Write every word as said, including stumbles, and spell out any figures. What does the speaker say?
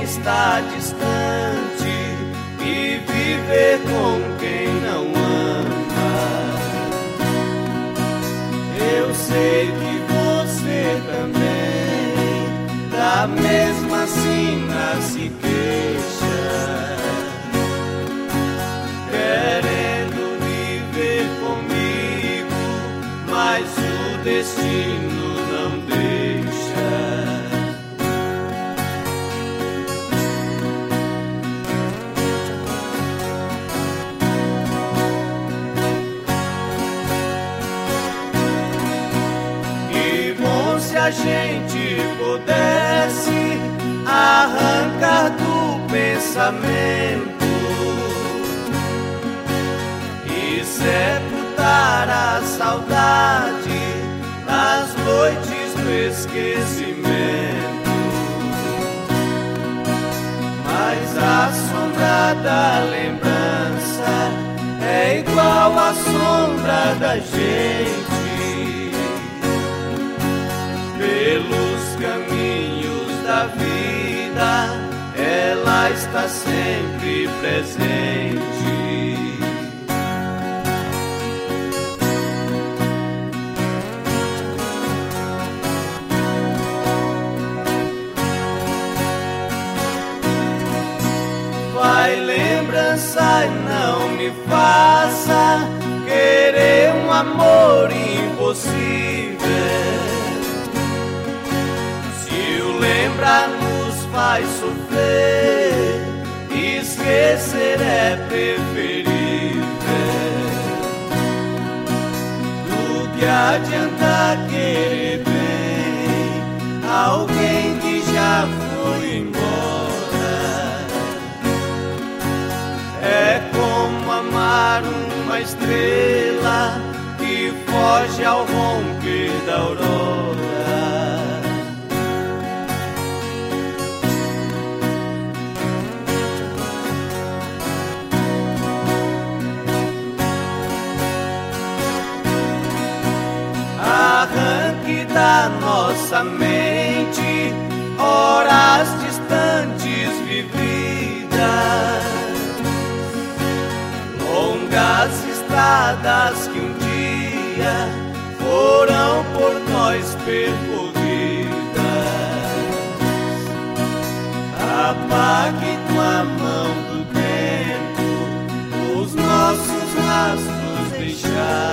está distante e viver com quem não ama. Eu sei que você também da mesma sina se queixa, querendo viver comigo, mas o destino não deixa. Se a gente pudesse arrancar do pensamento e sepultar a saudade nas noites do esquecimento, mas a sombra da lembrança é igual à sombra da gente. Pelos caminhos da vida, ela está sempre presente. Vai lembrança e não me faça querer um amor impossível. Lembrar nos faz sofrer, esquecer é preferível. Do que adianta querer bem alguém que já foi embora? É como amar uma estrela que foge ao romper da aurora. Arranque da nossa mente horas distantes vividas, longas estradas que um dia foram por nós percorridas. Apague com a mão do tempo os nossos rastros deixados.